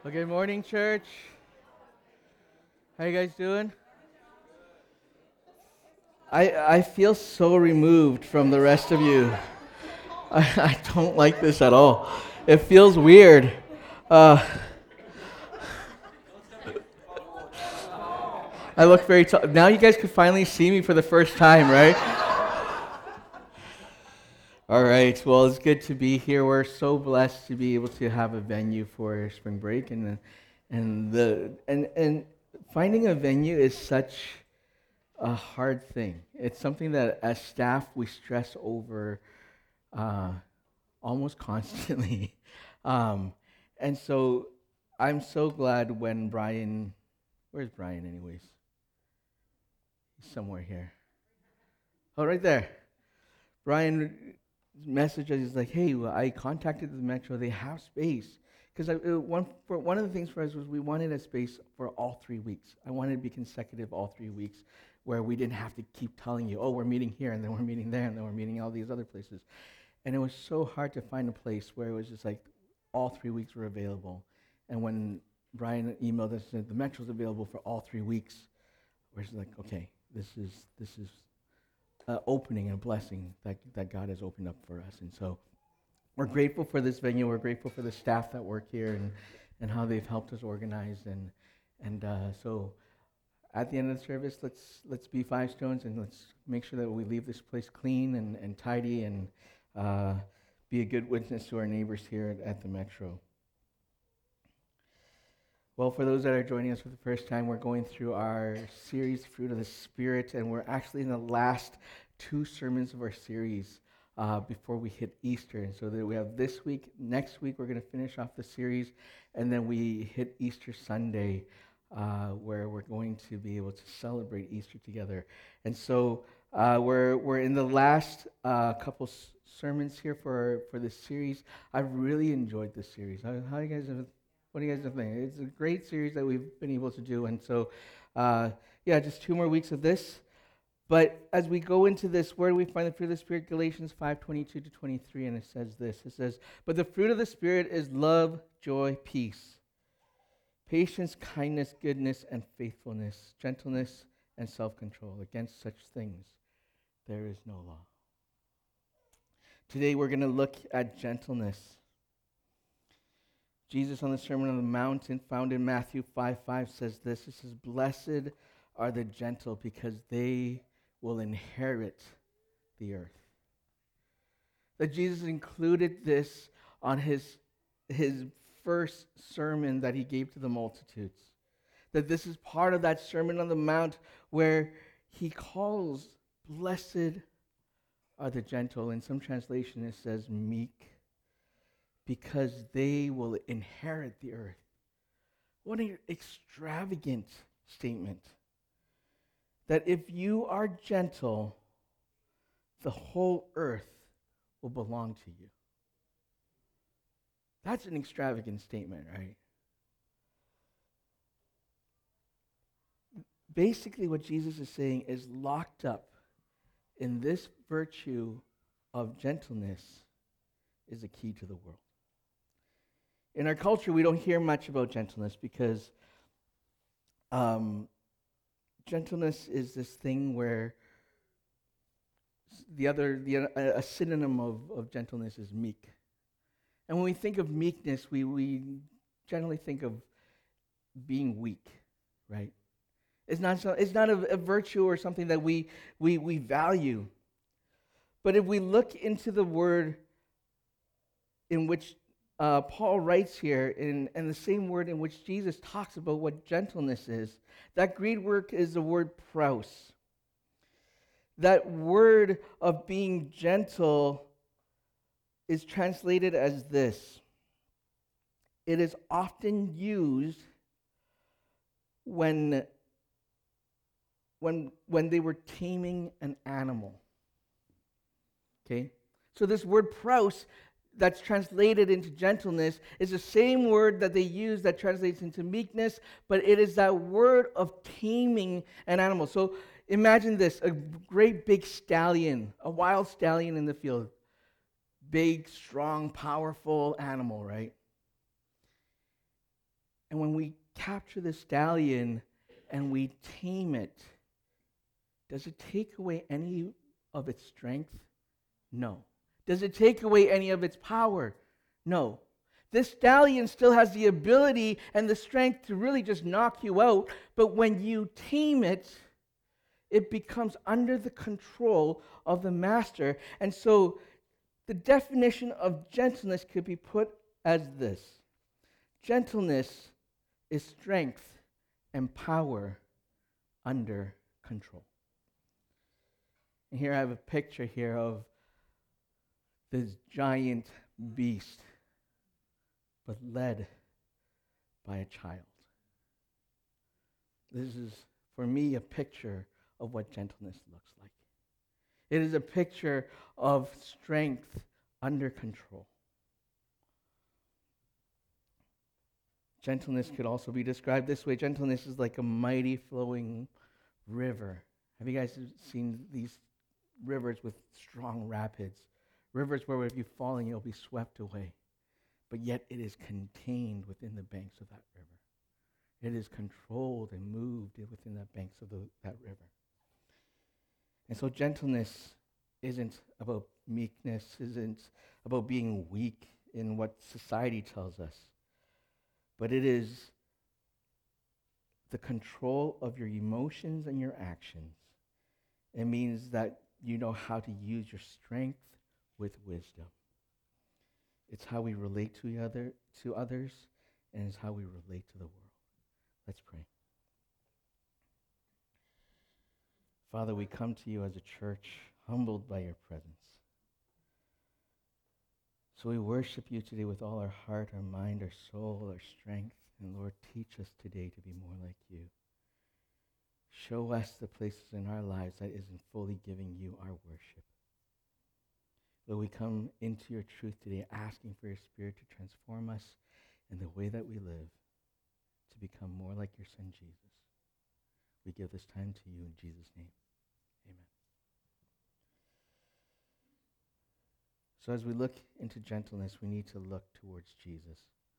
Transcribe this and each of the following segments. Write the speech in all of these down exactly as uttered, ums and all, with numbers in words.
Well, good morning, church. How you guys doing? I I feel so removed from the rest of you. I, I don't like this at all. It feels weird. Uh, I look very tall. Now you guys can finally see me for the first time, right? All right. Well, it's good to be here. We're so blessed to be able to have a venue for spring break, and and the and and finding a venue is such a hard thing. It's something that as staff we stress over uh, almost constantly. Um, and so I'm so glad when Brian, where's Brian, anyways? He's somewhere here. Oh, right there. Brian messaged us. He's like, "Hey, well, I contacted the Metro. They have space." Because one for one of the things for us was we wanted a space for all three weeks. I wanted to be consecutive all three weeks, where we didn't have to keep telling you, "Oh, we're meeting here, and then we're meeting there, and then we're meeting all these other places." And it was so hard to find a place where it was just like all three weeks were available. And when Brian emailed us and said the Metro's available for all three weeks, we're just like, okay, this is this is an opening and a blessing that that God has opened up for us. And so we're grateful for this venue. We're grateful for the staff that work here and and how they've helped us organize. And and uh, so at the end of the service, let's let's be Five Stones and let's make sure that we leave this place clean and, and tidy and uh, be a good witness to our neighbors here at, at the Metro. Well, for those that are joining us for the first time, we're going through our series, Fruit of the Spirit, and we're actually in the last two sermons of our series uh, before we hit Easter. And so that we have this week, next week, we're going to finish off the series, and then we hit Easter Sunday, uh, where we're going to be able to celebrate Easter together. And so uh, we're we're in the last uh, couple s- sermons here for for this series. I've really enjoyed this series. How, how you guys have? What do you guys think? It's a great series that we've been able to do, and so uh, yeah, just two more weeks of this. But as we go into this, where do we find the fruit of the Spirit? Galatians five twenty-two to twenty-three, and it says this. It says, "But the fruit of the Spirit is love, joy, peace, patience, kindness, goodness, and faithfulness, gentleness, and self-control. Against such things there is no law." Today we're going to look at gentleness. Jesus on the Sermon on the Mount, found in Matthew five five, says this. It says, "Blessed are the gentle, because they will inherit the earth." That Jesus included this on his, his first sermon that he gave to the multitudes. That this is part of that Sermon on the Mount where he calls, "Blessed are the gentle." In some translation it says meek, because they will inherit the earth. What an extravagant statement. That if you are gentle, the whole earth will belong to you. That's an extravagant statement, right? Basically, what Jesus is saying is locked up in this virtue of gentleness is the key to the world. In our culture, we don't hear much about gentleness because um, gentleness is this thing where the other, the, a, a synonym of, of gentleness is meek. And when we think of meekness, we, we generally think of being weak, right? It's not, so, it's not a, a virtue or something that we, we, we value. But if we look into the word in which uh, Paul writes here, in, and the same word in which Jesus talks about what gentleness is, that Greek word is the word praus. That word of being gentle is translated as this. It is often used when, when, when they were taming an animal. Okay? So this word praus that's translated into gentleness is the same word that they use that translates into meekness, but it is that word of taming an animal. So imagine this, a great big stallion, a wild stallion in the field. Big, strong, powerful animal, right? And when we capture the stallion and we tame it, does it take away any of its strength? No. Does it take away any of its power? No. This stallion still has the ability and the strength to really just knock you out, but when you tame it, it becomes under the control of the master. And so the definition of gentleness could be put as this: gentleness is strength and power under control. And here I have a picture here of this giant beast, but led by a child. This is, for me, a picture of what gentleness looks like. It is a picture of strength under control. Gentleness could also be described this way. Gentleness is like a mighty flowing river. Have you guys seen these rivers with strong rapids? Rivers where if you fall in, you'll be swept away. But yet it is contained within the banks of that river. It is controlled and moved within the banks of the, that river. And so gentleness isn't about meekness, isn't about being weak in what society tells us, but it is the control of your emotions and your actions. It means that you know how to use your strength with wisdom. It's how we relate to other to others, and it's how we relate to the world. Let's pray. Father, we come to you as a church, humbled by your presence. So we worship you today with all our heart, our mind, our soul, our strength. And Lord, teach us today to be more like you. Show us the places in our lives that isn't fully giving you our worship. Lord, we come into your truth today asking for your Spirit to transform us in the way that we live to become more like your Son, Jesus. We give this time to you in Jesus' name. Amen. So as we look into gentleness, we need to look towards Jesus.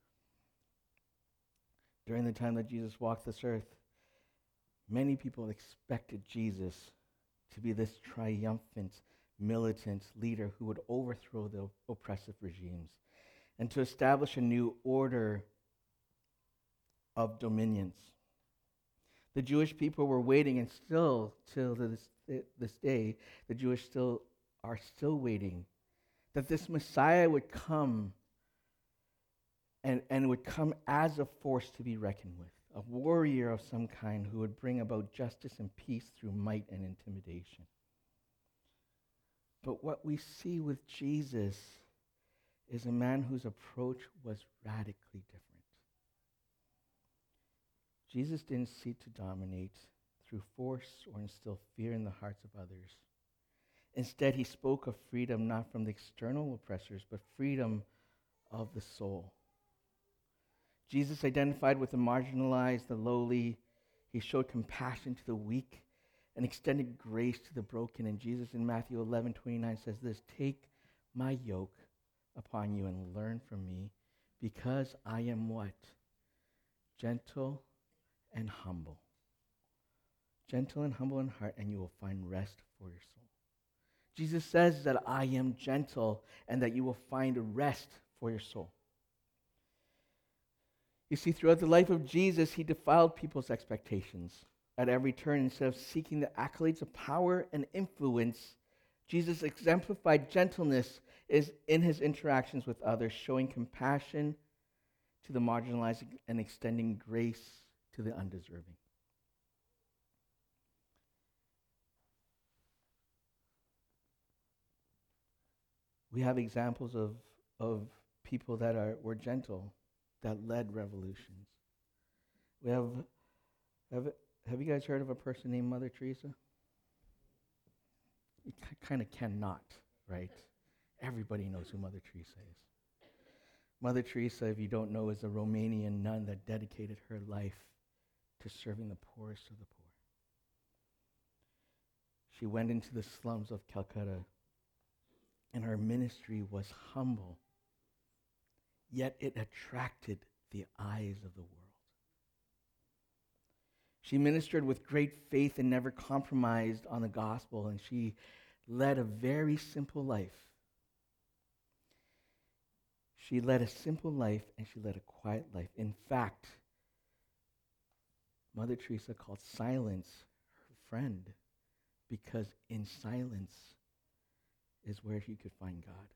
During the time that Jesus walked this earth, many people expected Jesus to be this triumphant, militant leader who would overthrow the oppressive regimes and to establish a new order of dominions. The Jewish people were waiting, and still, till this, this day, the Jewish still are still waiting, that this Messiah would come and, and would come as a force to be reckoned with, a warrior of some kind who would bring about justice and peace through might and intimidation. But what we see with Jesus is a man whose approach was radically different. Jesus didn't seek to dominate through force or instill fear in the hearts of others. Instead, he spoke of freedom not from the external oppressors, but freedom of the soul. Jesus identified with the marginalized, the lowly. He showed compassion to the weak and extended grace to the broken. And Jesus in Matthew eleven twenty-nine says this: "Take my yoke upon you and learn from me, because I am" what? Gentle and humble. Gentle and humble in heart, and you will find rest for your soul. Jesus says that I am gentle and that you will find rest for your soul. You see, throughout the life of Jesus, he defiled people's expectations. At every turn, instead of seeking the accolades of power and influence, Jesus exemplified gentleness is in his interactions with others, showing compassion to the marginalized and extending grace to the undeserving. We have examples of, of people that are were gentle, that led revolutions. We have, have, have you guys heard of a person named Mother Teresa? You kind of cannot, right? Everybody knows who Mother Teresa is. Mother Teresa, if you don't know, is a Romanian nun that dedicated her life to serving the poorest of the poor. She went into the slums of Calcutta, and her ministry was humble, yet it attracted the eyes of the world. She ministered with great faith and never compromised on the gospel, and she led a very simple life. She led a simple life, and she led a quiet life. In fact, Mother Teresa called silence her friend, because in silence is where you could find God.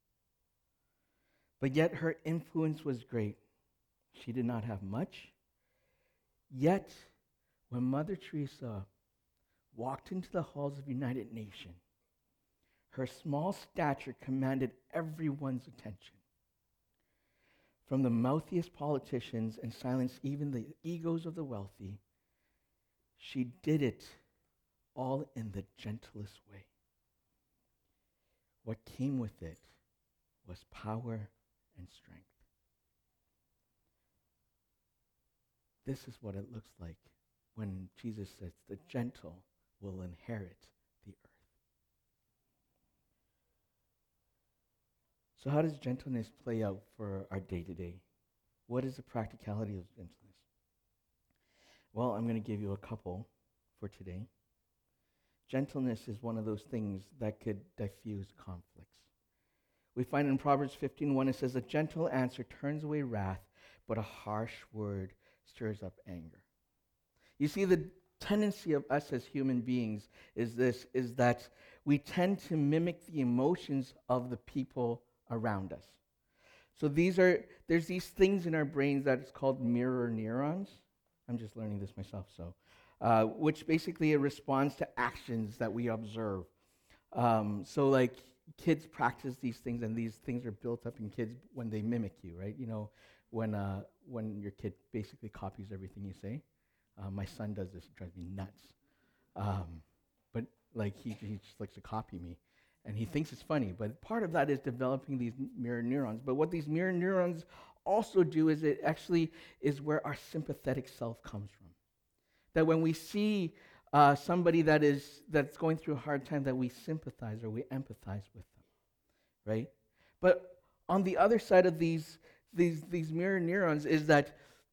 But yet her influence was great. She did not have much. Yet, when Mother Teresa walked into the halls of United Nations, her small stature commanded everyone's attention. From the mouthiest politicians and silenced even the egos of the wealthy, she did it all in the gentlest way. What came with it was power and strength. This is what it looks like when Jesus says, the gentle will inherit the earth. So how does gentleness play out for our day-to-day? What is the practicality of gentleness? Well, I'm going to give you a couple for today. Gentleness is one of those things that could diffuse conflicts. We find in Proverbs fifteen one, it says, a gentle answer turns away wrath, but a harsh word stirs up anger. You see, the tendency of us as human beings is this, is that we tend to mimic the emotions of the people around us. So these are, there's these things in our brains that it's called mirror neurons. I'm just learning this myself, so. Uh, which basically it responds to actions that we observe. Um, so like kids practice these things, and these things are built up in kids when they mimic you, right? You know, when uh, when your kid basically copies everything you say. Uh, my son does this; it drives me nuts. Um, but like he he just likes to copy me, and he thinks it's funny. But part of that is developing these mirror neurons. But what these mirror neurons also do is it actually is where our sympathetic self comes from. That when we see uh, somebody that is that's going through a hard time, that we sympathize or we empathize with them, right? But on the other side of these these these mirror neurons is that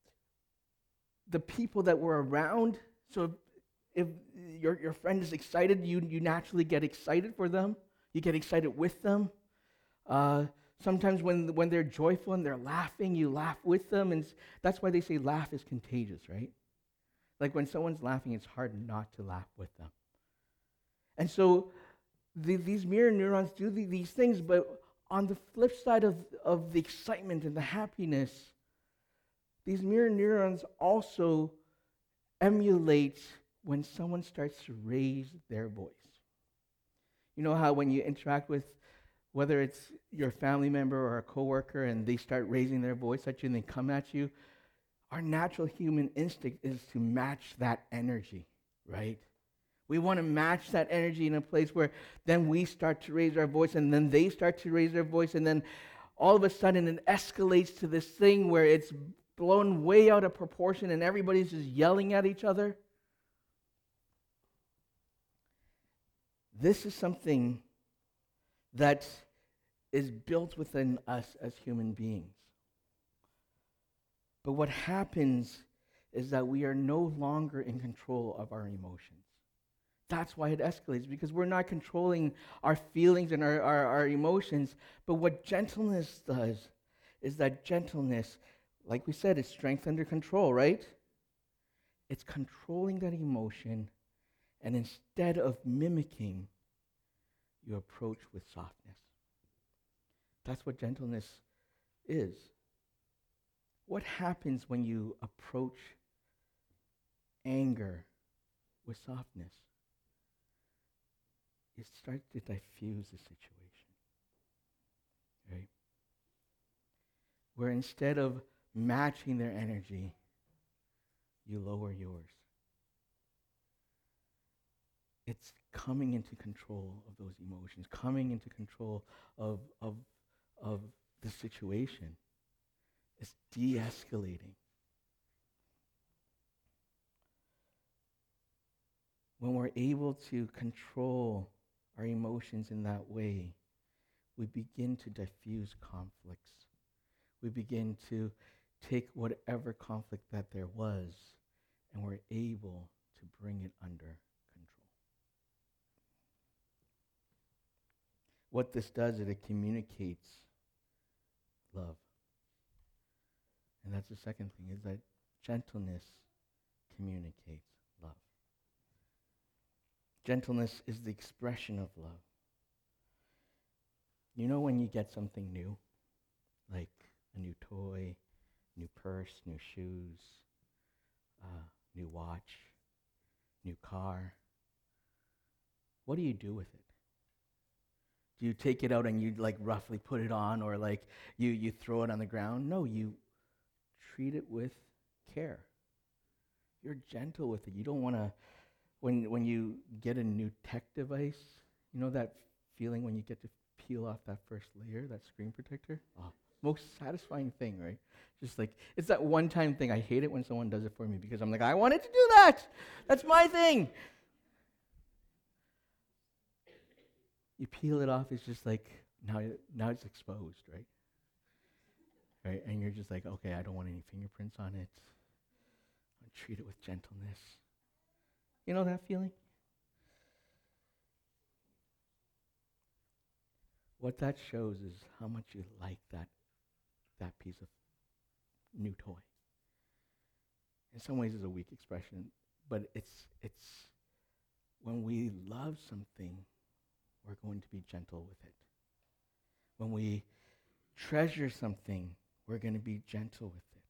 the people that we're around. So if your your friend is excited, you you naturally get excited for them. You get excited with them. Uh, sometimes when when they're joyful and they're laughing, you laugh with them, and that's why they say laugh is contagious, right? Like when someone's laughing, it's hard not to laugh with them. And so the, these mirror neurons do the, these things, but on the flip side of, of the excitement and the happiness, these mirror neurons also emulate when someone starts to raise their voice. You know how when you interact with, whether it's your family member or a coworker, and they start raising their voice at you and they come at you, our natural human instinct is to match that energy, right? We want to match that energy in a place where then we start to raise our voice, and then they start to raise their voice, and then all of a sudden it escalates to this thing where it's blown way out of proportion and everybody's just yelling at each other. This is something that is built within us as human beings. But what happens is that we are no longer in control of our emotions. That's why it escalates, because we're not controlling our feelings and our, our, our emotions. But what gentleness does is that gentleness, like we said, is strength under control, right? It's controlling that emotion, and instead of mimicking, you approach with softness. That's what gentleness is. What happens when you approach anger with softness? It starts to diffuse the situation, right? Where instead of matching their energy, you lower yours. It's coming into control of those emotions, coming into control of, of, of the situation. It's de-escalating. When we're able to control our emotions in that way, we begin to diffuse conflicts. We begin to take whatever conflict that there was and we're able to bring it under control. What this does is it communicates love. And that's the second thing, is that gentleness communicates love. Gentleness is the expression of love. You know when you get something new, like a new toy, new purse, new shoes, uh, new watch, new car, what do you do with it? Do you take it out and you like roughly put it on, or like you, you throw it on the ground? No, you treat it with care. You're gentle with it. You don't want to, when when you get a new tech device, you know that feeling when you get to peel off that first layer, that screen protector? Oh, most satisfying thing, right? Just like, it's that one-time thing. I hate it when someone does it for me because I'm like, I wanted to do that. That's my thing. You peel it off, it's just like, now, now it's exposed, right? Right? And you're just like, okay, I don't want any fingerprints on it. I'll treat it with gentleness. You know that feeling? What that shows is how much you like that, that piece of new toy. In some ways, it's a weak expression, but it's it's when we love something, we're going to be gentle with it. When we treasure something, we're going to be gentle with it.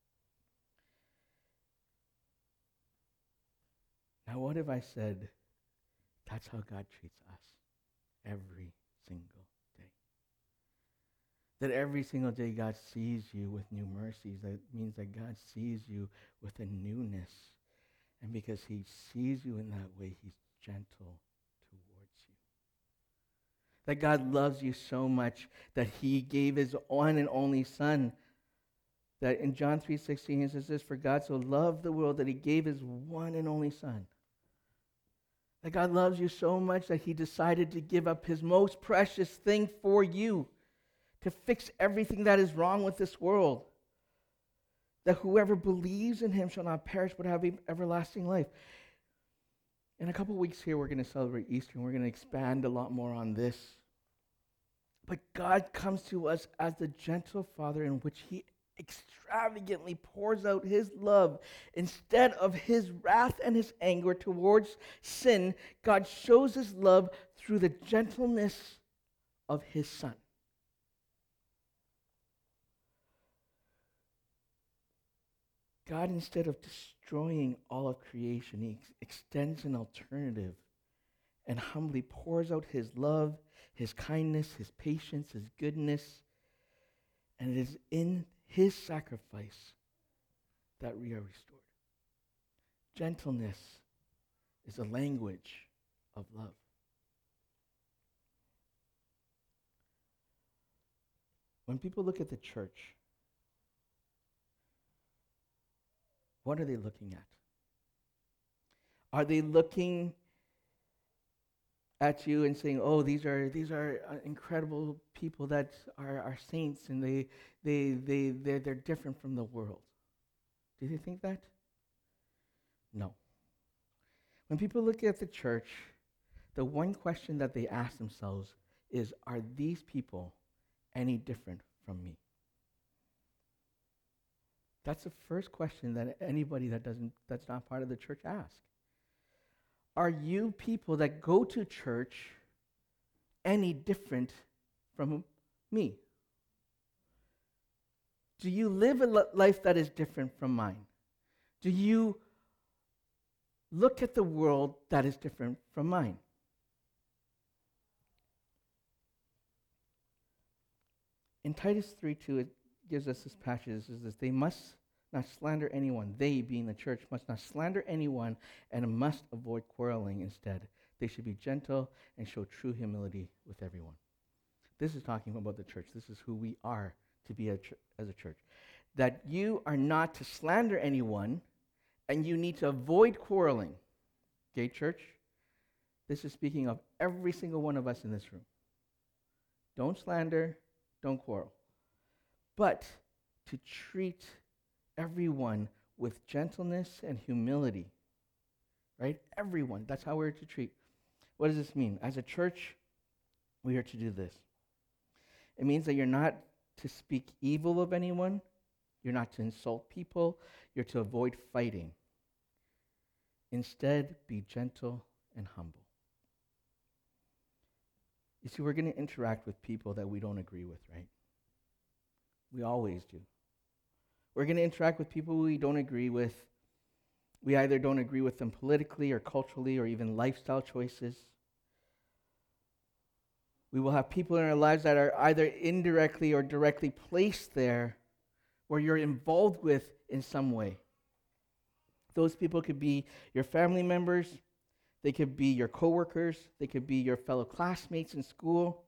Now, what if I said, that's how God treats us every single day? That every single day God sees you with new mercies. That means that God sees you with a newness. And because he sees you in that way, he's gentle towards you. That God loves you so much that he gave his one and only Son. That in John three sixteen it says this, for God so loved the world that he gave his one and only Son. That God loves you so much that he decided to give up his most precious thing for you, to fix everything that is wrong with this world. That whoever believes in him shall not perish but have everlasting life. In a couple weeks here, we're going to celebrate Easter, and we're going to expand a lot more on this. But God comes to us as the gentle Father in which he extravagantly pours out his love. Instead of his wrath and his anger towards sin, God shows his love through the gentleness of his Son. God, instead of destroying all of creation, he ex- extends an alternative and humbly pours out his love, his kindness, his patience, his goodness. And it is in his sacrifice that we are restored. Gentleness is a language of love. When people look at the church, what are they looking at? Are they looking at you and saying, "Oh, these are these are uh, incredible people that are, are saints, and they they they they're, they're different from the world"? Do they think that? No. When people look at the church, the one question that they ask themselves is, "Are these people any different from me?" That's the first question that anybody that doesn't that's not part of the church asks. Are you people that go to church any different from me? Do you live a li- life that is different from mine? Do you look at the world that is different from mine? In Titus three two, it gives us this passage. It says this, they must not slander anyone. They, being the church, must not slander anyone and must avoid quarreling. Instead, they should be gentle and show true humility with everyone. This is talking about the church. This is who we are to be a ch- as a church. That you are not to slander anyone, and you need to avoid quarreling. Okay, church? This is speaking of every single one of us in this room. Don't slander, don't quarrel. But to treat everyone with gentleness and humility. Right? Everyone. That's how we're to treat. What does this mean? As a church, we are to do this. It means that you're not to speak evil of anyone. You're not to insult people. You're to avoid fighting. Instead, be gentle and humble. You see, we're going to interact with people that we don't agree with, right? We always do. We're going to interact with people we don't agree with. We either don't agree with them politically or culturally or even lifestyle choices. We will have people in our lives that are either indirectly or directly placed there where you're involved with in some way. Those people could be your family members. They could be your coworkers. They could be your fellow classmates in school.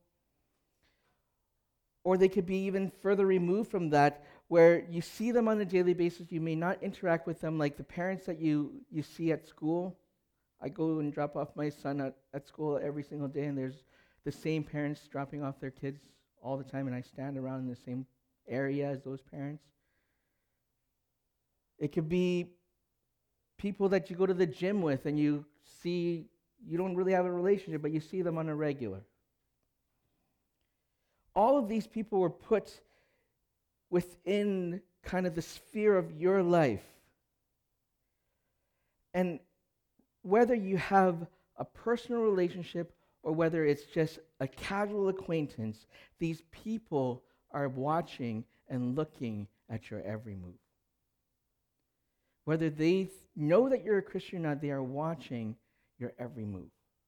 Or they could be even further removed from that, where you see them on a daily basis. You may not interact with them like the parents that you, you see at school. I go and drop off my son at, at school every single day, and there's the same parents dropping off their kids all the time, and I stand around in the same area as those parents. It could be people that you go to the gym with and you see, you don't really have a relationship, but you see them on a regular. All of these people were put within kind of the sphere of your life. And whether you have a personal relationship or whether it's just a casual acquaintance, these people are watching and looking at your every move. Whether they th- know that you're a Christian or not, they are watching your every move.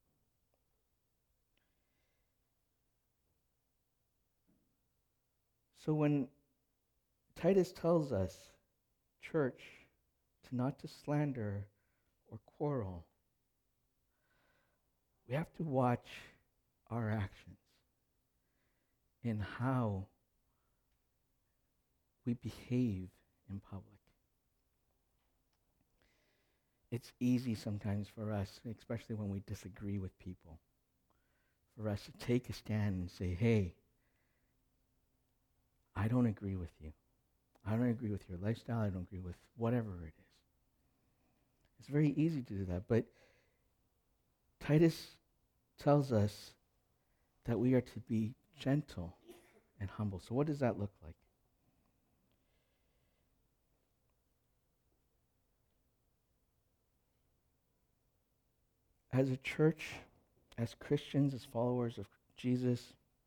So when Titus tells us, church, to not to slander or quarrel, we have to watch our actions in how we behave in public. It's easy sometimes for us, especially when we disagree with people, for us to take a stand and say, hey, I don't agree with you. I don't agree with your lifestyle. I don't agree with whatever it is. It's very easy to do that, but Titus tells us that we are to be gentle and humble. So what does that look like? As a church, as Christians, as followers of Jesus,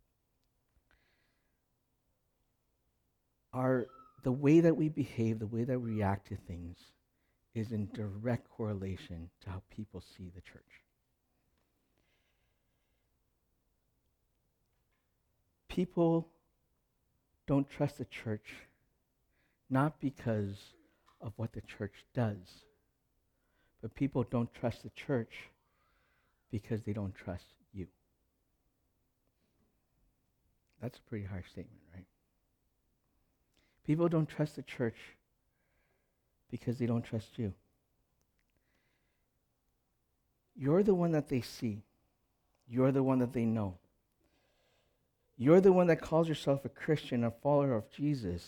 our the way that we behave, the way that we react to things is in direct correlation to how people see the church. People don't trust the church not because of what the church does, but people don't trust the church because they don't trust you. That's a pretty harsh statement, right? People don't trust the church because they don't trust you. You're the one that they see. You're the one that they know. You're the one that calls yourself a Christian, a follower of Jesus.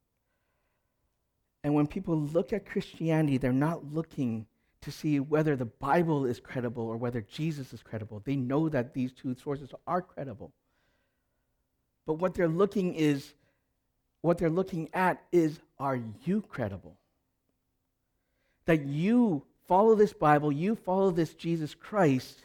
And when people look at Christianity, they're not looking to see whether the Bible is credible or whether Jesus is credible. They know that these two sources are credible. But what they're looking is, what they're looking at is, are you credible? That you follow this Bible, you follow this Jesus Christ,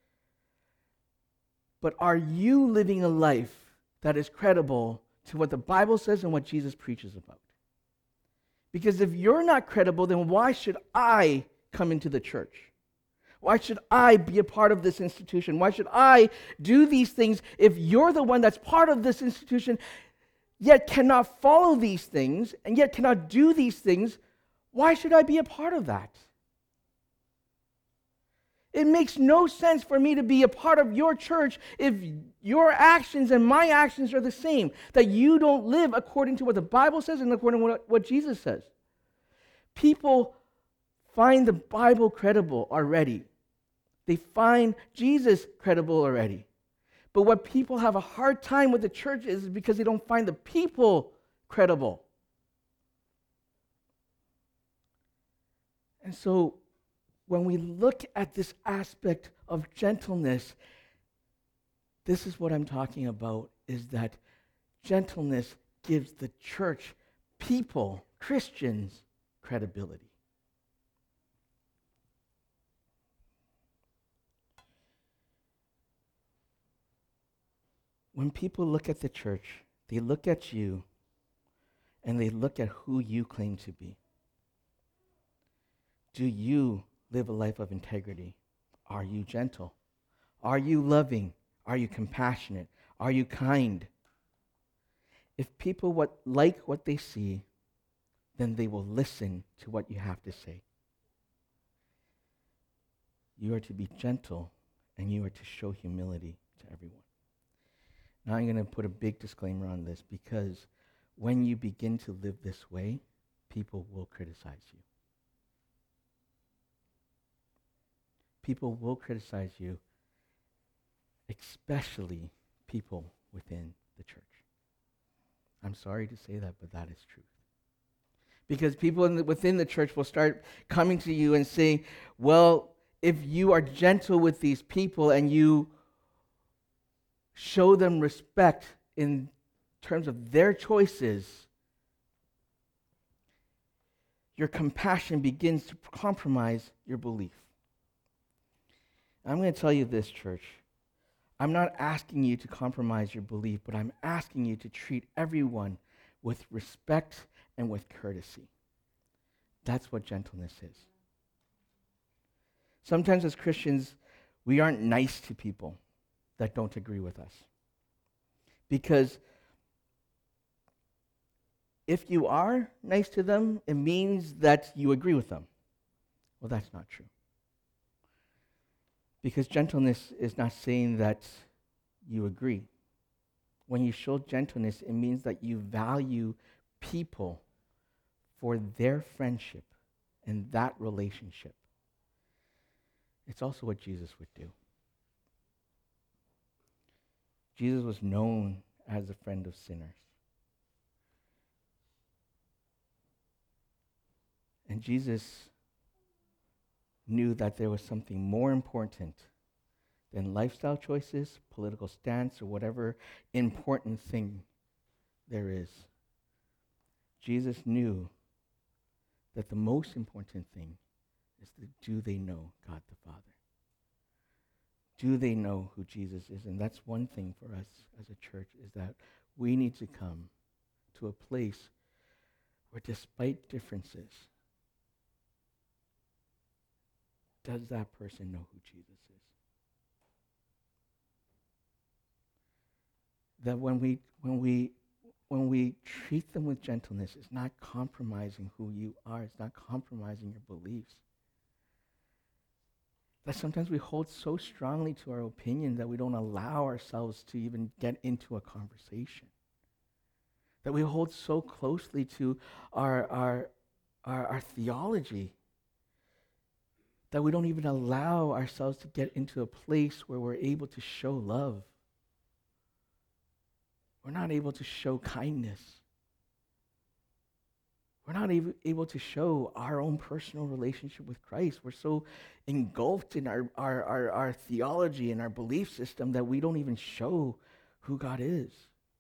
but are you living a life that is credible to what the Bible says and what Jesus preaches about? Because if you're not credible, then why should I come into the church? Why should I be a part of this institution? Why should I do these things if you're the one that's part of this institution, yet cannot follow these things, and yet cannot do these things? Why should I be a part of that? It makes no sense for me to be a part of your church if your actions and my actions are the same, that you don't live according to what the Bible says and according to what, what Jesus says. People find the Bible credible already. They find Jesus credible already. But what people have a hard time with the church is because they don't find the people credible. And so when we look at this aspect of gentleness, this is what I'm talking about, is that gentleness gives the church, people, Christians, credibility. When people look at the church, they look at you and they look at who you claim to be. Do you live a life of integrity? Are you gentle? Are you loving? Are you compassionate? Are you kind? If people what, like what they see, then they will listen to what you have to say. You are to be gentle, and you are to show humility to everyone. Now I'm going to put a big disclaimer on this, because when you begin to live this way, people will criticize you. People will criticize you, especially people within the church. I'm sorry to say that, but that is truth. Because people in the, within the church will start coming to you and saying, well, if you are gentle with these people and you show them respect in terms of their choices, your compassion begins to compromise your belief. I'm going to tell you this, church. I'm not asking you to compromise your belief, but I'm asking you to treat everyone with respect and with courtesy. That's what gentleness is. Sometimes as Christians, we aren't nice to people that don't agree with us. Because if you are nice to them, it means that you agree with them. Well, that's not true. Because gentleness is not saying that you agree. When you show gentleness, it means that you value people for their friendship and that relationship. It's also what Jesus would do. Jesus was known as a friend of sinners. And Jesus knew that there was something more important than lifestyle choices, political stance, or whatever important thing there is. Jesus knew that the most important thing is that do they know God the Father? Do they know who Jesus is? And that's one thing for us as a church, is that we need to come to a place where, despite differences, does that person know who Jesus is? That when we when we when we treat them with gentleness, it's not compromising who you are. It's not compromising your beliefs. That sometimes we hold so strongly to our opinion that we don't allow ourselves to even get into a conversation. That we hold so closely to our, our, our, our theology that we don't even allow ourselves to get into a place where we're able to show love. We're not able to show kindness. We're not able, able to show our own personal relationship with Christ. We're so engulfed in our, our, our, our theology and our belief system that we don't even show who God is.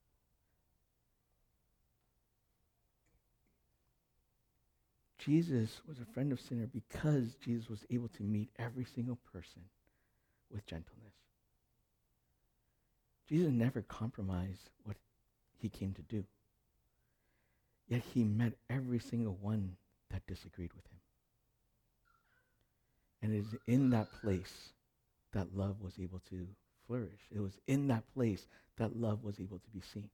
Jesus was a friend of sinner because Jesus was able to meet every single person with gentleness. Jesus never compromised what he came to do. Yet he met every single one that disagreed with him. And it is in that place that love was able to flourish. It was in that place that love was able to be seen.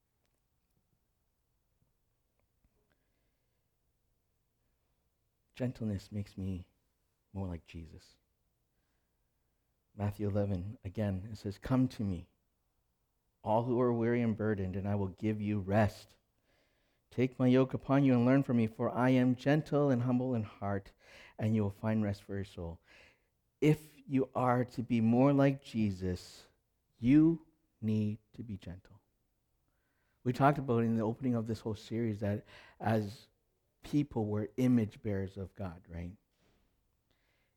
Gentleness makes me more like Jesus. Matthew eleven, again, it says, "Come to me, all who are weary and burdened, and I will give you rest. Take my yoke upon you and learn from me, for I am gentle and humble in heart, and you will find rest for your soul." If you are to be more like Jesus, you need to be gentle. We talked about in the opening of this whole series that as people, we're image bearers of God, right?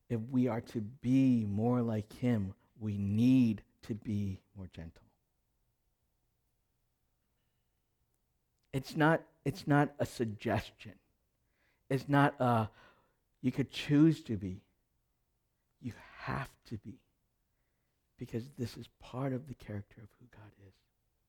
if we are to be more like him, we need to be more gentle. It's not, it's not a suggestion. It's not a, you could choose to be. You have to be. Because this is part of the character of who God is.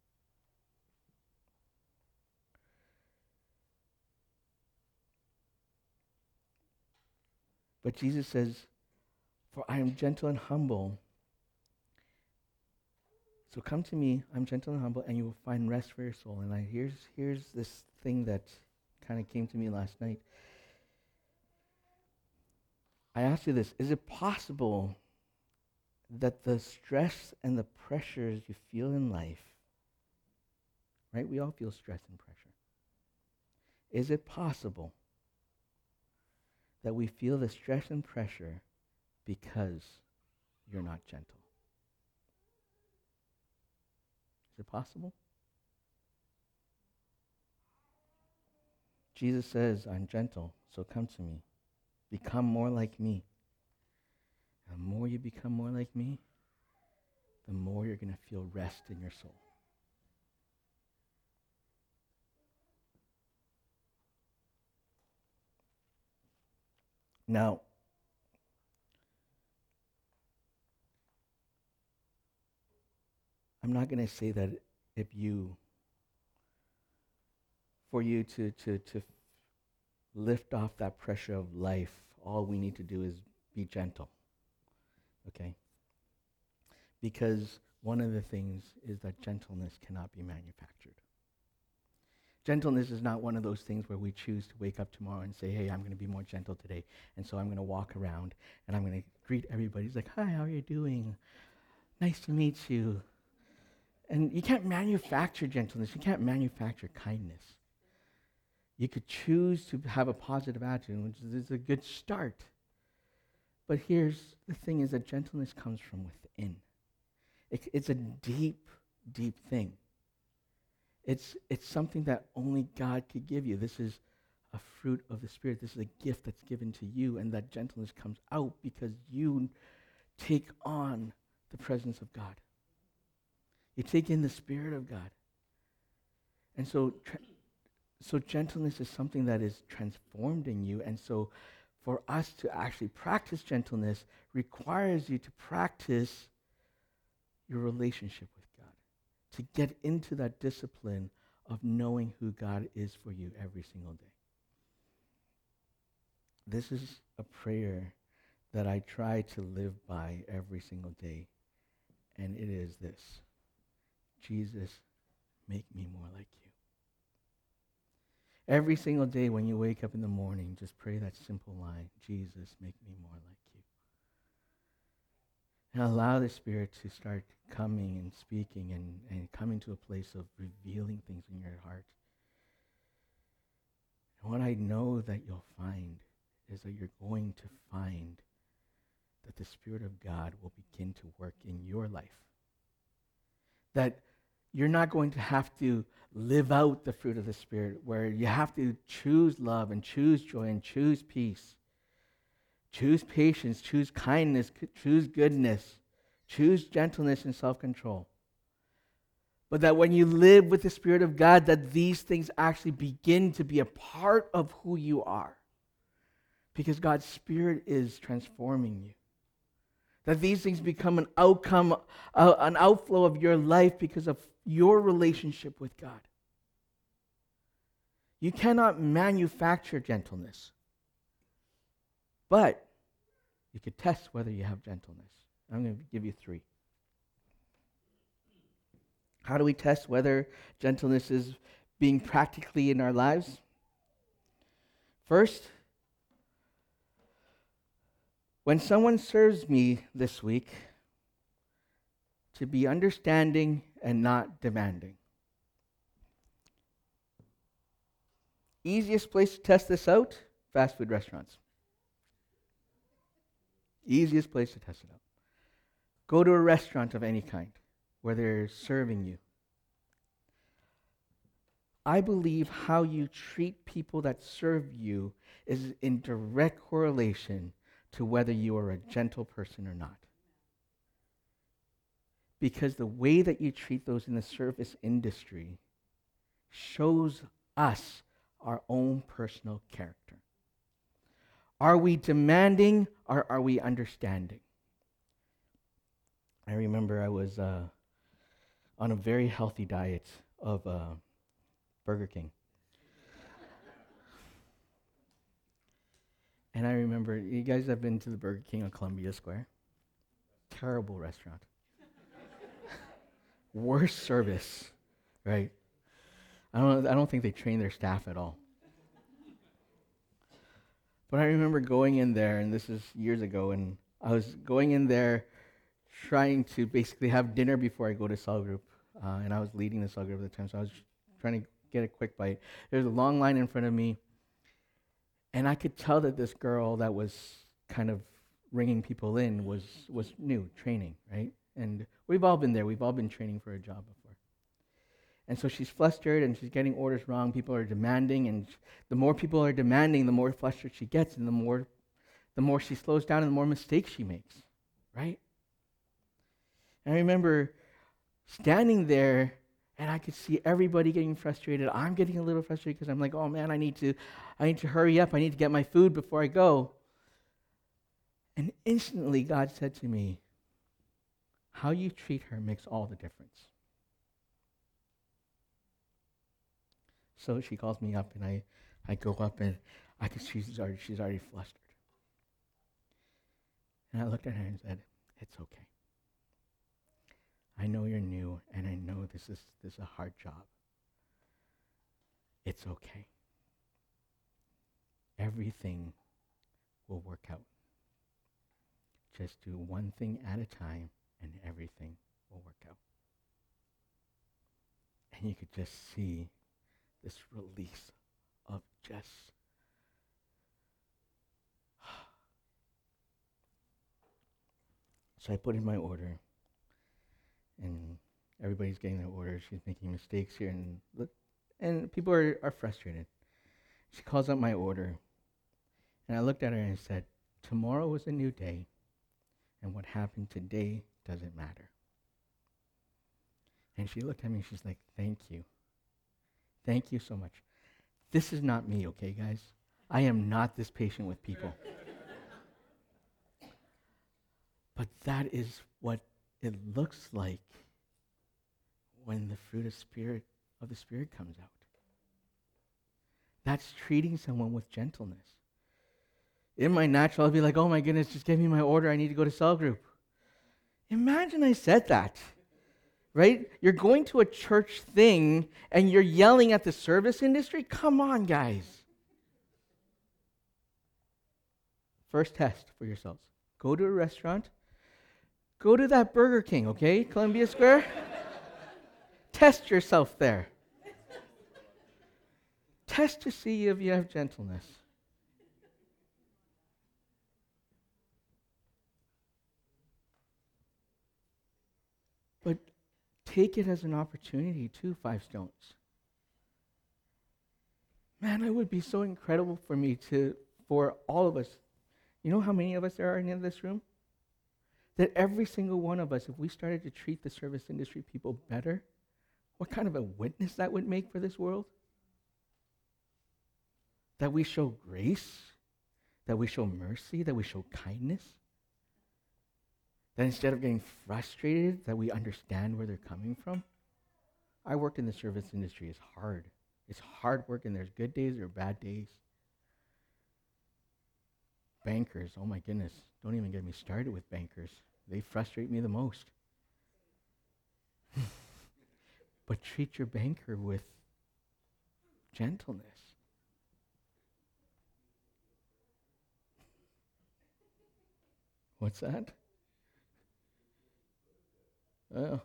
But Jesus says, for I am gentle and humble. So come to me, I'm gentle and humble, and you will find rest for your soul. And I, here's, here's this thing that kind of came to me last night. I asked you this, is it possible that the stress and the pressures you feel in life, right? We all feel stress and pressure. Is it possible that we feel the stress and pressure because you're not gentle? Is it possible? Jesus says, I'm gentle, so come to me. Become more like me. And the more you become more like me, the more you're going to feel rest in your soul. Now, I'm not going to say that if you, for you to, to, to lift off that pressure of life, all we need to do is be gentle. Okay? Because one of the things is that gentleness cannot be manufactured. Gentleness is not one of those things where we choose to wake up tomorrow and say, hey, I'm going to be more gentle today, and so I'm going to walk around and I'm going to greet everybody. It's like, hi, how are you doing? Nice to meet you. And you can't manufacture gentleness. You can't manufacture kindness. You could choose to have a positive attitude, which is a good start. But here's the thing is that gentleness comes from within. It, it's a deep, deep thing. It's, it's something that only God could give you. This is a fruit of the Spirit. This is a gift that's given to you, and that gentleness comes out because you take on the presence of God. You take in the Spirit of God. And so, tra- so gentleness is something that is transformed in you, and so for us to actually practice gentleness requires you to practice your relationship with God, to get into that discipline of knowing who God is for you every single day. This is a prayer that I try to live by every single day, and it is this: Jesus, make me more like you. Every single day when you wake up in the morning, just pray that simple line, Jesus, make me more like you. And allow the Spirit to start coming and speaking and, and coming to a place of revealing things in your heart. And what I know that you'll find is that you're going to find that the Spirit of God will begin to work in your life. That you're not going to have to live out the fruit of the Spirit, where you have to choose love and choose joy and choose peace, choose patience, choose kindness, choose goodness, choose gentleness and self-control. But that when you live with the Spirit of God, that these things actually begin to be a part of who you are, because God's Spirit is transforming you. That these things become an outcome, uh, an outflow of your life because of your relationship with God. You cannot manufacture gentleness, but you could test whether you have gentleness. I'm going to give you three. How do we test whether gentleness is being practically in our lives? First, when someone serves me this week, to be understanding and not demanding. Easiest place to test this out, fast food restaurants. Easiest place to test it out. Go to a restaurant of any kind where they're serving you. I believe how you treat people that serve you is in direct correlation to whether you are a gentle person or not. Because the way that you treat those in the service industry shows us our own personal character. Are we demanding or are we understanding? I remember I was uh, on a very healthy diet of uh, Burger King. And I remember, you guys have been to the Burger King on Columbia Square? Terrible restaurant. Worst service, right? I don't, I don't think they train their staff at all. But I remember going in there, and this is years ago, and I was going in there trying to basically have dinner before I go to cell group. Uh, and I was leading the cell group at the time, so I was trying to get a quick bite. There's a long line in front of me, and I could tell that this girl that was kind of ringing people in was, was new, training, right? And we've all been there. We've all been training for a job before. And so she's flustered, and she's getting orders wrong. People are demanding, and sh- the more people are demanding, the more flustered she gets, and the more, the more she slows down, and the more mistakes she makes, right? And I remember standing there, and I could see everybody getting frustrated. I'm getting a little frustrated because I'm like, oh man, I need to, I need to hurry up. I need to get my food before I go. And instantly, God said to me, how you treat her makes all the difference. So she calls me up, and I, I go up, and I can see she's already, she's already flustered. And I looked at her and said, it's okay. I know you're new, and I know this is this is a hard job. It's okay. Everything will work out. Just do one thing at a time, and everything will work out. And you could just see this release of just so I put in my order, and everybody's getting their orders. She's making mistakes here, and look, and people are, are frustrated. She calls up my order, and I looked at her and said, tomorrow is a new day, and what happened today doesn't matter. And she looked at me and she's like, thank you. Thank you so much. This is not me, okay, guys? I am not this patient with people. But that is what it looks like when the fruit of spirit of the Spirit comes out. That's treating someone with gentleness. In my natural, I'll be like, oh my goodness, just give me my order. I need to go to cell group. Imagine I said that, right? You're going to a church thing and you're yelling at the service industry? Come on, guys. First test for yourselves. Go to a restaurant. Go to that Burger King, okay? Columbia Square. Test yourself there. Test to see if you have gentleness. But take it as an opportunity too, Five Stones. Man, it would be so incredible for me to, for all of us. You know how many of us there are in this room? That every single one of us, if we started to treat the service industry people better, what kind of a witness that would make for this world? That we show grace, that we show mercy, that we show kindness. That instead of getting frustrated, that we understand where they're coming from. I worked in the service industry. It's hard. It's hard work, and there's good days or bad days. Bankers, oh my goodness, don't even get me started with bankers. They frustrate me the most. But treat your banker with gentleness. What's that? Oh.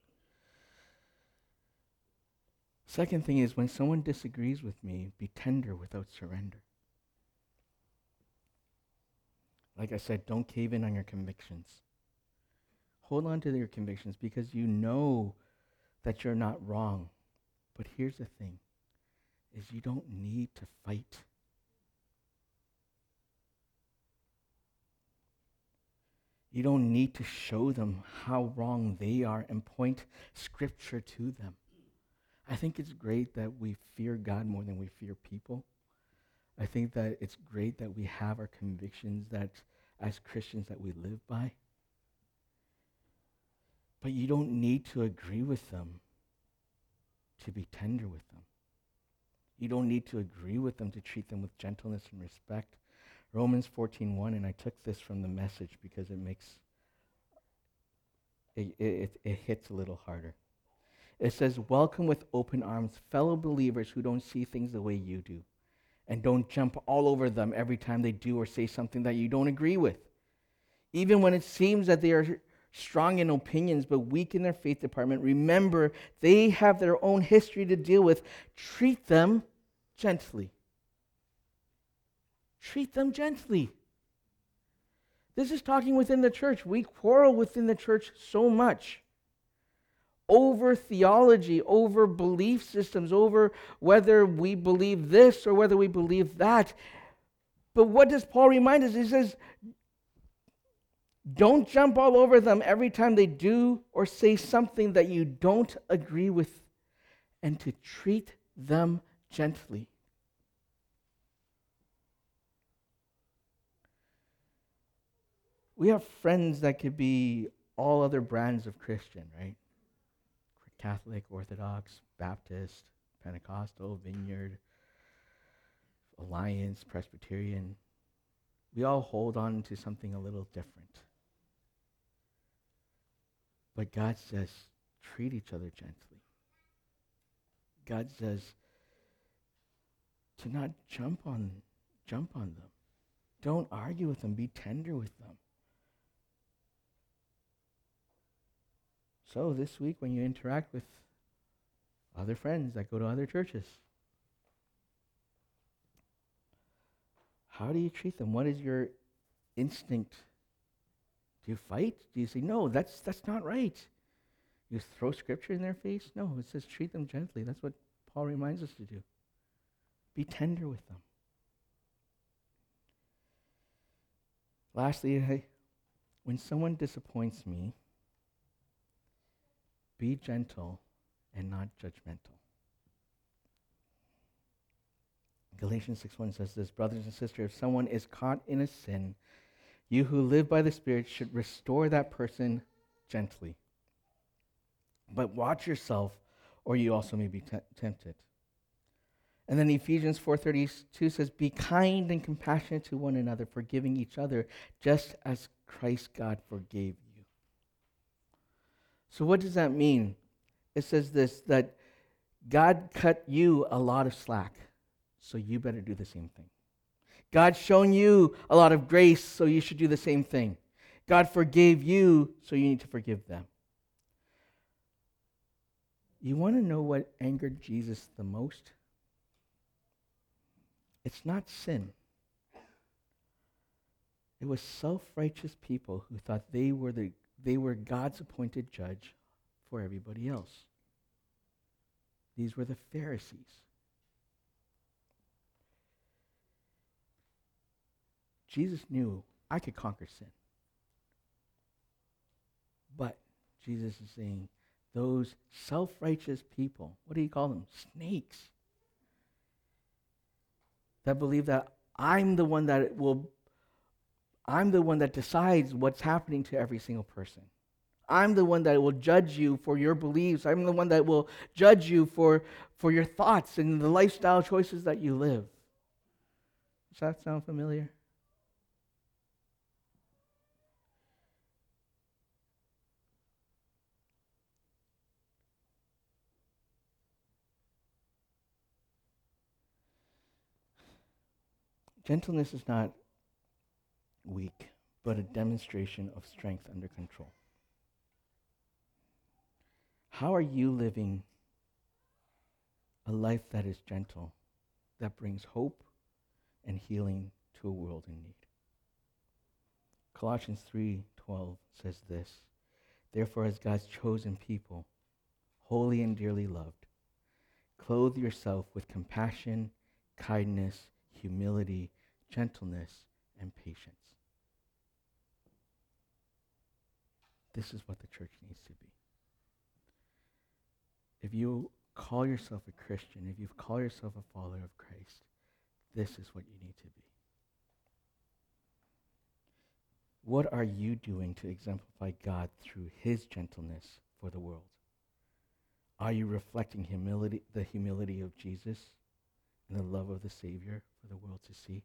Second thing is, when someone disagrees with me, be tender without surrender. Like I said, don't cave in on your convictions. Hold on to your convictions because you know that you're not wrong. But here's the thing, is you don't need to fight. You don't need to show them how wrong they are and point scripture to them. I think it's great that we fear God more than we fear people. I think that it's great that we have our convictions that as Christians that we live by. But you don't need to agree with them to be tender with them. You don't need to agree with them to treat them with gentleness and respect. Romans fourteen one, and I took this from the Message because it makes, it, it, it hits a little harder. It says, welcome with open arms fellow believers who don't see things the way you do, and don't jump all over them every time they do or say something that you don't agree with. Even when it seems that they are strong in opinions but weak in their faith department, remember they have their own history to deal with. Treat them gently. Treat them gently. This is talking within the church. We quarrel within the church so much over theology, over belief systems, over whether we believe this or whether we believe that. But what does Paul remind us? He says, don't jump all over them every time they do or say something that you don't agree with, and to treat them gently. We have friends that could be all other brands of Christian, right? Catholic, Orthodox, Baptist, Pentecostal, Vineyard, Alliance, Presbyterian. We all hold on to something a little different. But God says, treat each other gently. God says to not jump on, jump on them. Don't argue with them. Be tender with them. So this week when you interact with other friends that go to other churches, how do you treat them? What is your instinct? Do you fight? Do you say, no, that's that's not right? You throw scripture in their face? No, it says treat them gently. That's what Paul reminds us to do. Be tender with them. Lastly, I, when someone disappoints me, be gentle and not judgmental. Galatians six one says this, brothers and sisters, if someone is caught in a sin, you who live by the Spirit should restore that person gently. But watch yourself, or you also may be t- tempted. And then Ephesians four thirty-two says, be kind and compassionate to one another, forgiving each other, just as Christ God forgave you. So what does that mean? It says this, that God cut you a lot of slack, so you better do the same thing. God's shown you a lot of grace, so you should do the same thing. God forgave you, so you need to forgive them. You want to know what angered Jesus the most? It's not sin. It was self-righteous people who thought they were the they were God's appointed judge for everybody else. These were the Pharisees. Jesus knew I could conquer sin. But Jesus is saying, those self-righteous people, what do you call them? Snakes. That believe that I'm the one that will, I'm the one that decides what's happening to every single person. I'm the one that will judge you for your beliefs. I'm the one that will judge you for, for your thoughts and the lifestyle choices that you live. Does that sound familiar? Gentleness is not weak, but a demonstration of strength under control. How are you living a life that is gentle, that brings hope and healing to a world in need? Colossians three twelve says this, therefore as God's chosen people, holy and dearly loved, clothe yourself with compassion, kindness, humility, gentleness, and patience. This is what the church needs to be. If you call yourself a Christian, if you call yourself a follower of Christ, this is what you need to be. What are you doing to exemplify God through his gentleness for the world? Are you reflecting humility, the humility of Jesus and the love of the Savior for the world to see?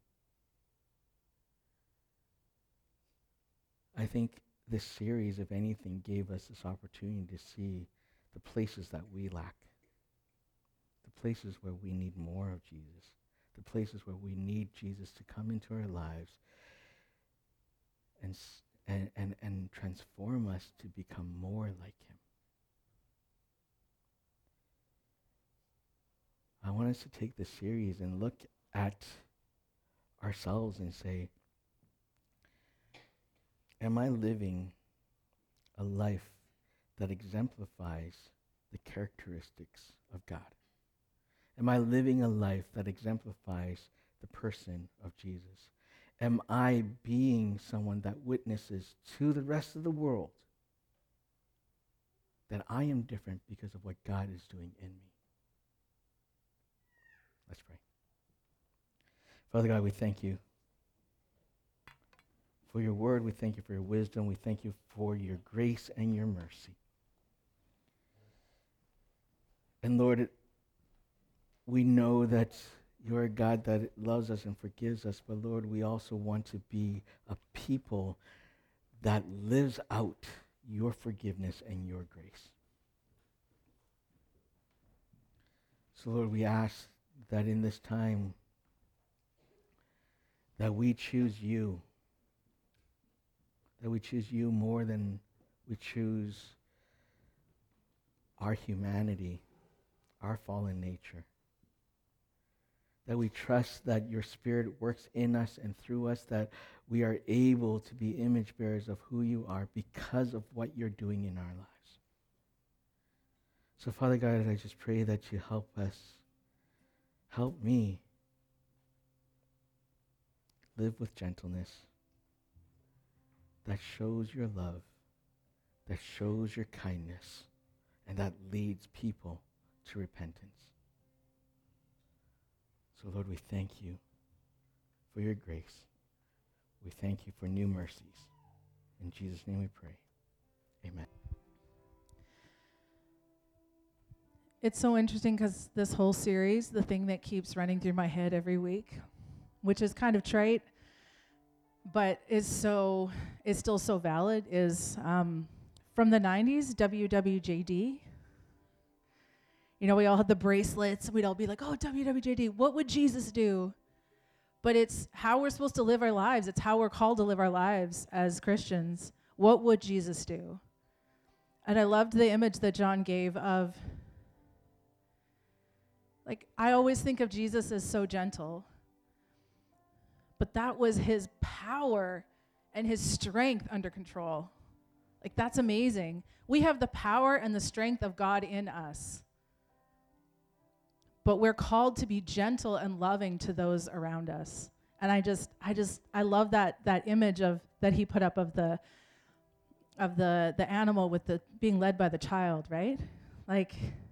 I think this series, if anything, gave us this opportunity to see the places that we lack, the places where we need more of Jesus, the places where we need Jesus to come into our lives and, and, and, and transform us to become more like him. I want us to take this series and look at ourselves and say, am I living a life that exemplifies the characteristics of God? Am I living a life that exemplifies the person of Jesus? Am I being someone that witnesses to the rest of the world that I am different because of what God is doing in me? Let's pray. Father God, we thank you for your word. We thank you for your wisdom. We thank you for your grace and your mercy. And Lord, it, we know that you're a God that loves us and forgives us, but Lord, we also want to be a people that lives out your forgiveness and your grace. So Lord, we ask that in this time that we choose you, that we choose you more than we choose our humanity, our fallen nature. That we trust that your Spirit works in us and through us, that we are able to be image bearers of who you are because of what you're doing in our lives. So Father God, I just pray that you help us, help me live with gentleness that shows your love, that shows your kindness, and that leads people to repentance. So Lord, we thank you for your grace. We thank you for new mercies. In Jesus' name we pray. Amen. It's so interesting because this whole series, the thing that keeps running through my head every week, which is kind of trite, but is so is still so valid, is um, from the nineties, W W J D. You know, we all had the bracelets. We'd all be like, oh, W W J D, what would Jesus do? But it's how we're supposed to live our lives. It's how we're called to live our lives as Christians. What would Jesus do? And I loved the image that John gave of, like, I always think of Jesus as so gentle. But that was his power and his strength under control. Like, that's amazing. We have the power and the strength of God in us. But we're called to be gentle and loving to those around us. And I just, I just, I love that that image of that he put up of the of the the animal with the being led by the child, right? Like,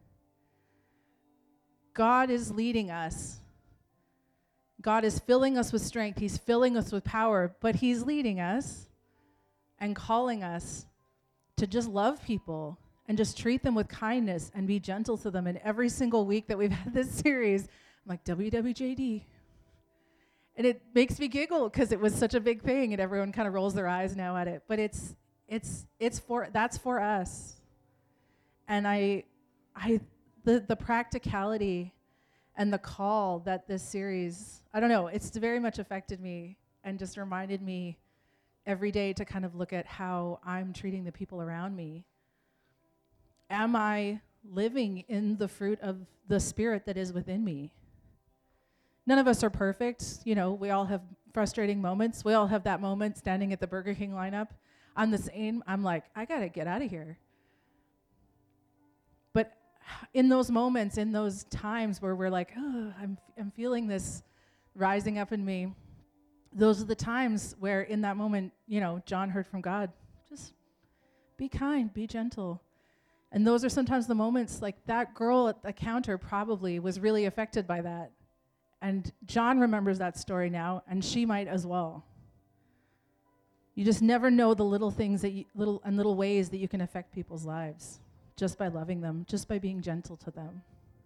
God is leading us. God is filling us with strength. He's filling us with power, but he's leading us and calling us to just love people and just treat them with kindness and be gentle to them. And every single week that we've had this series, I'm like, W W J D. And it makes me giggle because it was such a big thing and everyone kind of rolls their eyes now at it. But it's it's it's for that's for us. And I I the the practicality and the call that this series, I don't know, it's very much affected me and just reminded me every day to kind of look at how I'm treating the people around me. Am I living in the fruit of the Spirit that is within me? None of us are perfect. You know, we all have frustrating moments. We all have that moment standing at the Burger King lineup. I'm the same. I'm like, I got to get out of here. But in those moments, in those times where we're like, oh, I'm, I'm feeling this rising up in me, those are the times where in that moment, you know, John heard from God, just Be kind, be gentle. And those are sometimes the moments, like that girl at the counter probably was really affected by that. And John remembers that story now, and she might as well. You just never know the little things that you, little and little ways that you can affect people's lives just by loving them, just by being gentle to them.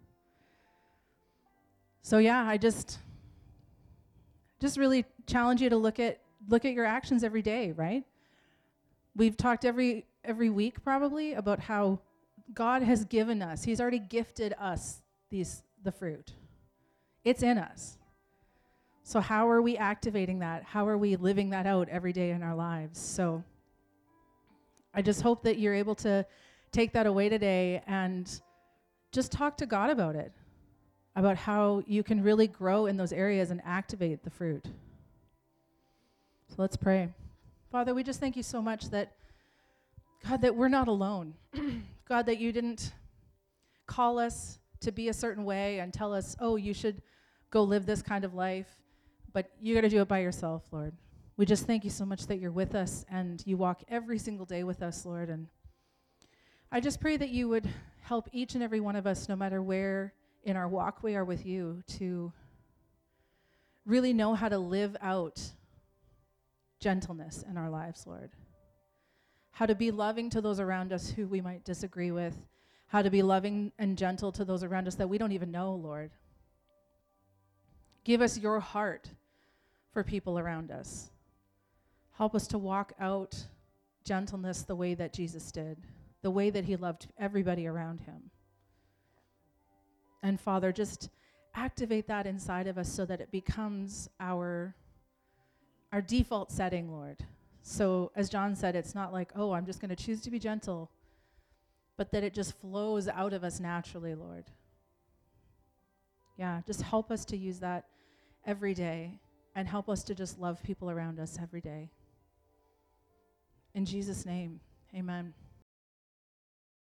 So yeah, I just just really challenge you to look at look at your actions every day, right? We've talked every every week probably about how God has given us. He's already gifted us these the fruit. It's in us. So how are we activating that? How are we living that out every day in our lives? So I just hope that you're able to take that away today and just talk to God about it, about how you can really grow in those areas and activate the fruit. So let's pray. Father, we just thank you so much that, God, that we're not alone. God, that you didn't call us to be a certain way and tell us, oh, you should go live this kind of life. But you got to do it by yourself, Lord. We just thank you so much that you're with us and you walk every single day with us, Lord. And I just pray that you would help each and every one of us, no matter where in our walk we are with you, to really know how to live out gentleness in our lives, Lord. How to be loving to those around us who we might disagree with. How to be loving and gentle to those around us that we don't even know, Lord. Give us your heart for people around us. Help us to walk out gentleness the way that Jesus did, the way that he loved everybody around him. And Father, just activate that inside of us so that it becomes our, our default setting, Lord. So as John said, it's not like, oh, I'm just going to choose to be gentle, but that it just flows out of us naturally, Lord. Yeah, just help us to use that every day and help us to just love people around us every day. In Jesus' name, amen.